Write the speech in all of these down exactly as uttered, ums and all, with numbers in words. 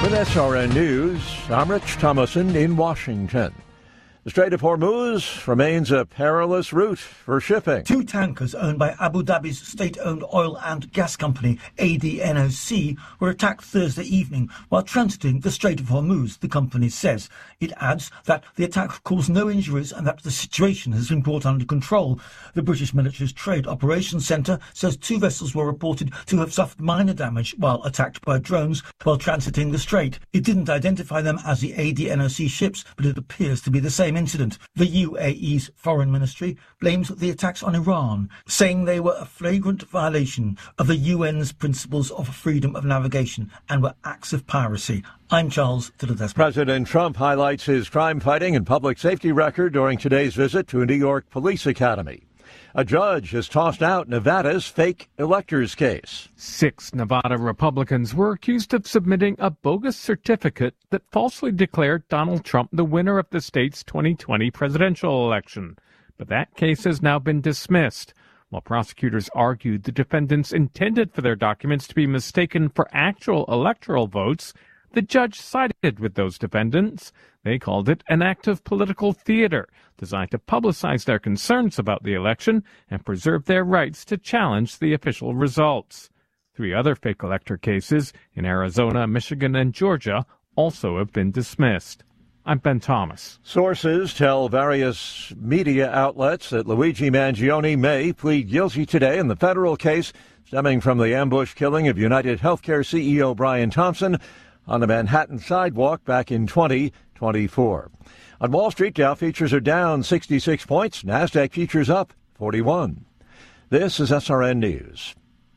With S R N News, I'm Rich Thomason in Washington. The Strait of Hormuz remains a perilous route for shipping. Two tankers owned by Abu Dhabi's state-owned oil and gas company, A D N O C, were attacked Thursday evening while transiting the Strait of Hormuz, the company says. It adds that the attack caused no injuries and that the situation has been brought under control. The British military's Trade Operations Centre says two vessels were reported to have suffered minor damage while attacked by drones while transiting the strait. It didn't identify them as the A D N O C ships, but it appears to be the same incident. The U A E's foreign ministry blames the attacks on Iran, saying they were a flagrant violation of the U N's principles of freedom of navigation and were acts of piracy. I'm Charles Tittle. President Trump highlights his crime-fighting and public safety record during today's visit to a New York police academy. A judge has tossed out Nevada's fake electors case. Six Nevada Republicans were accused of submitting a bogus certificate that falsely declared Donald Trump the winner of the state's twenty twenty presidential election. But that case has now been dismissed. While prosecutors argued the defendants intended for their documents to be mistaken for actual electoral votes, the judge sided with those defendants. They called it an act of political theater designed to publicize their concerns about the election and preserve their rights to challenge the official results. Three other fake elector cases in Arizona, Michigan, and Georgia also have been dismissed. I'm Ben Thomas. Sources tell various media outlets that Luigi Mangione may plead guilty today in the federal case stemming from the ambush killing of United Healthcare C E O Brian Thompson on a Manhattan sidewalk back in twenty twenty-four. On Wall Street, Dow futures are down sixty-six points. NASDAQ futures up forty-one. This is S R N News.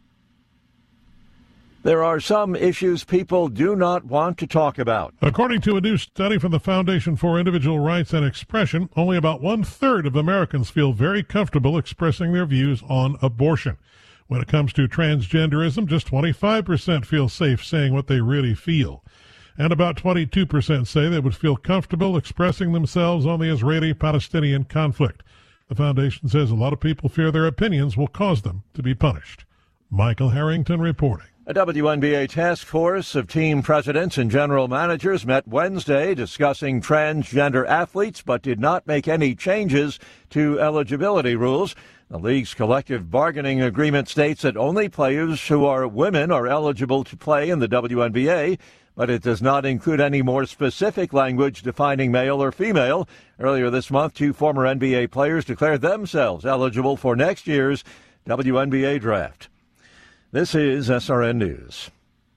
There are some issues people do not want to talk about. According to a new study from the Foundation for Individual Rights and Expression, only about one-third of Americans feel very comfortable expressing their views on abortion. When it comes to transgenderism, just twenty-five percent feel safe saying what they really feel. And about twenty-two percent say they would feel comfortable expressing themselves on the Israeli-Palestinian conflict. The foundation says a lot of people fear their opinions will cause them to be punished. Michael Harrington reporting. A W N B A task force of team presidents and general managers met Wednesday discussing transgender athletes, but did not make any changes to eligibility rules. The league's collective bargaining agreement states that only players who are women are eligible to play in the W N B A, but it does not include any more specific language defining male or female. Earlier this month, two former N B A players declared themselves eligible for next year's W N B A draft. This is S R N News.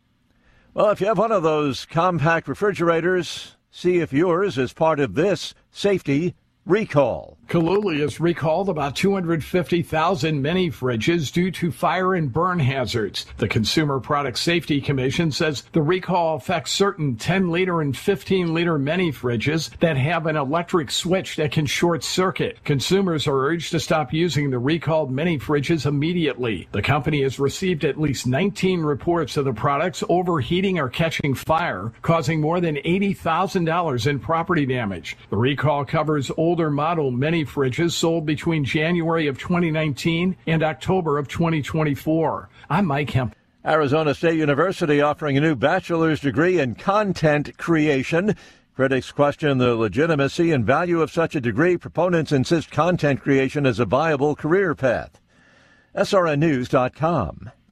Well, if you have one of those compact refrigerators, see if yours is part of this safety recall. Kaluli has recalled about two hundred fifty thousand mini fridges due to fire and burn hazards. The Consumer Product Safety Commission says the recall affects certain ten liter and fifteen liter mini fridges that have an electric switch that can short circuit. Consumers are urged to stop using the recalled mini fridges immediately. The company has received at least nineteen reports of the products overheating or catching fire, causing more than eighty thousand dollars in property damage. The recall covers older model mini fridges sold between January of twenty nineteen and October of twenty twenty-four. I'm Mike Hemp. Arizona State University offering a new bachelor's degree in content creation. Critics question the legitimacy and value of such a degree. Proponents insist content creation is a viable career path. S R N News dot com.